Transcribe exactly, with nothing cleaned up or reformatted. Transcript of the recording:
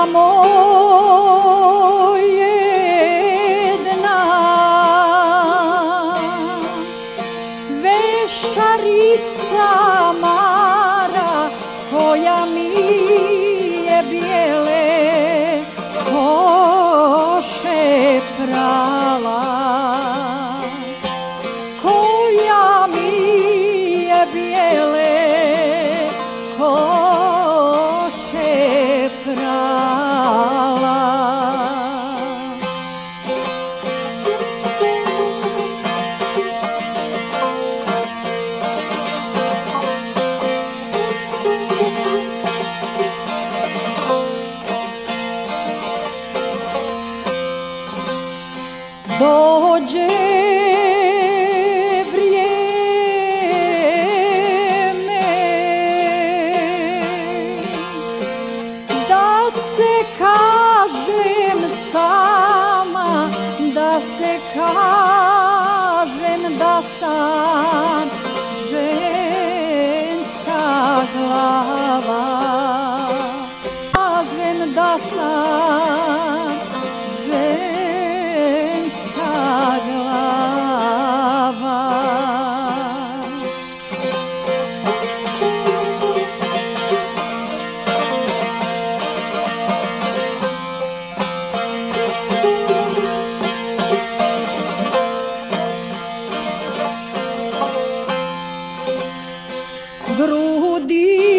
samo jedna vešarica Mara koja mi je bijele koše prala, koja mi je bijele koše prala. Dođe vrijeme da se kažem sama, da se kažem da sam ženska glava, kažem da sam ženska glava. Grudi